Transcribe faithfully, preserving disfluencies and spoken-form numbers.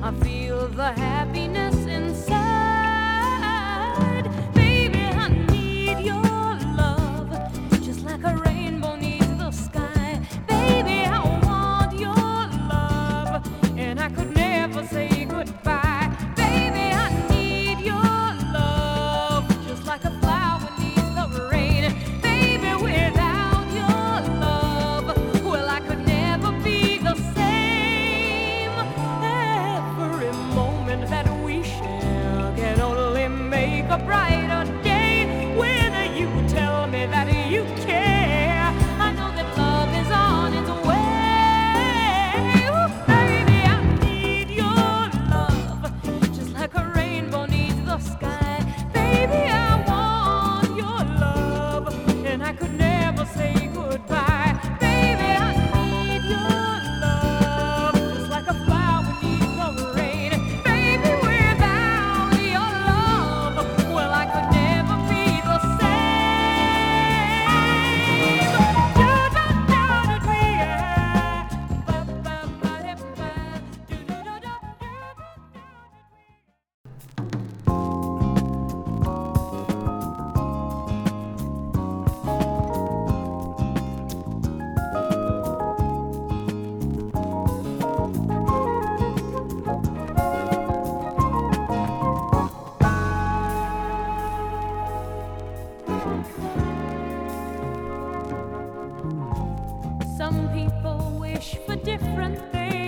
I feel the happiness inside. Baby, I need your love, just like a rainbow needs the sky. Baby, I want your love, and I could never say goodbye. Baby, I need your love, just like a flower needs the rain. Baby, without your love, well, I could never be the same. Every moment that we share can only make a brighter day. When you tell me that you care, I know that love is on its way. Ooh, baby, I need your love, just like a rainbow needs the sky. Baby, I want your love, and I could never say goodbye. Baby, I need your love, just like a flower needs the rain. Baby, without your love, well, I could never be the Some people wish for different things.